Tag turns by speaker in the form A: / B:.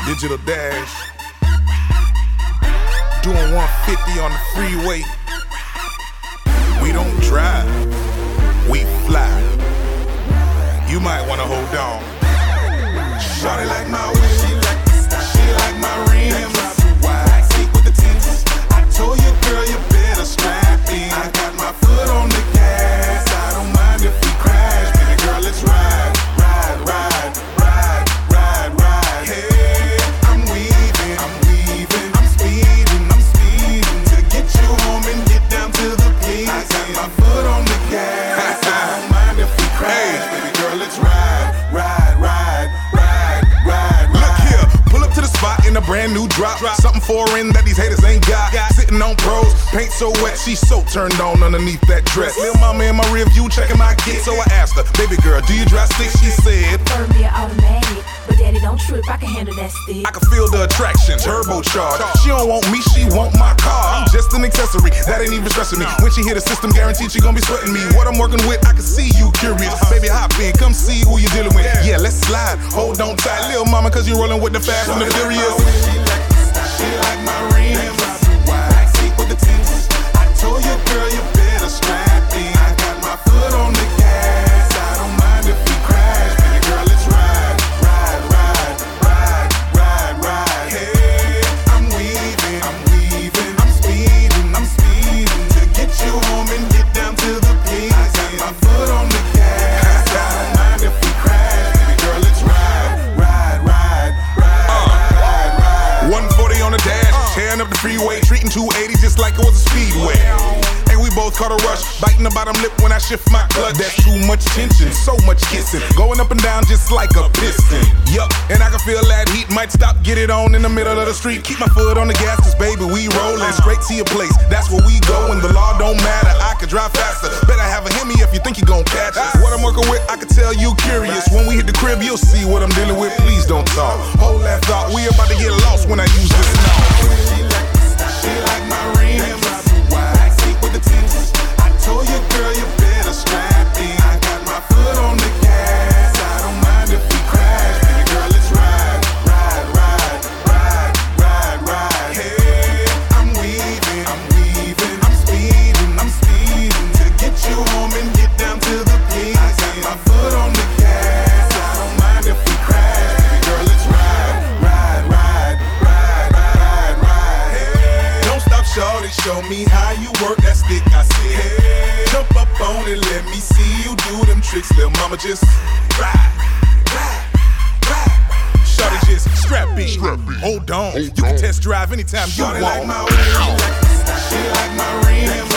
A: Digital Dash, doing 150 on the freeway. We don't drive, we fly. You might wanna hold on. Shawty like my whip, she like my rims. Backseat with the tints. I told you, girl, you better strap in. I got my foot on the gas. I don't mind if we crash, baby girl, let's ride. Hey, I'm weaving, I'm speeding to get you home and get down to the place. I got my foot on the gas. I don't mind if we crash, baby girl, let's ride. Look here, pull up to the spot in a brand new drop. Something foreign that these haters ain't got. Sitting on pros, paint so wet, she's so turned on underneath that dress. Lil' mama in my rear view checking my kid, so I asked her, baby girl, do you drive stick? She said,
B: prefer me an automatic, but daddy don't trip, I can handle that stick.
A: I can feel the attraction, turbocharged. She don't want me, she want my car. I'm just an accessory, that ain't even stressing me. When she hit the system, guaranteed she gon' be sweating me. What I'm working with, I can see you curious. Baby, hop in, come see who you dealing with. Yeah, let's slide, hold on tight, lil' mama, cause you rolling with the fast and the furious. She like my rims, backseat with the tints. I told you, girl, you better strap in. I got my foot on the gas. I don't mind if we crash, baby girl, let's ride. Hey, I'm weaving, I'm speeding to get you home and get down to the place. I got my foot on the gas. I don't mind if we crash, baby girl, let's ride. 140 on the dash, tearing up the freeway, treating 280 just like it was a speedway. And we both caught a rush, biting the bottom lip when I shift my clutch. That's too much tension, so much kissing, going up and down just like a piston. Yup, and I can feel that heat, might stop, get it on in the middle of the street. Keep my foot on the gas, cause baby, we rollin' straight to your place. That's where we go, and the law don't matter. I could drive faster, better have a Hemi if you think you gon' catch us. What I'm working with, I can tell you curious. When we hit the crib, you'll see what I'm dealing with. Please don't talk, hold that thought. We about to get lost when I use this now. She like my rims, backseat with the tints. I told you, girl, you better strap in. I got my foot on the gas. I don't mind if we crash, baby girl, let's ride. Hey, I'm weaving, I'm speeding to get you home and get down to the place. I got my foot on the gas. I don't mind if we crash, baby girl, let's ride. Don't stop, shorty, show me how you work that stick. I said, hey, jump up on it, let me see you do them tricks. Lil' mama, just ride. Shorty, just strap in, hold on. You can test drive anytime you want. She like my rims,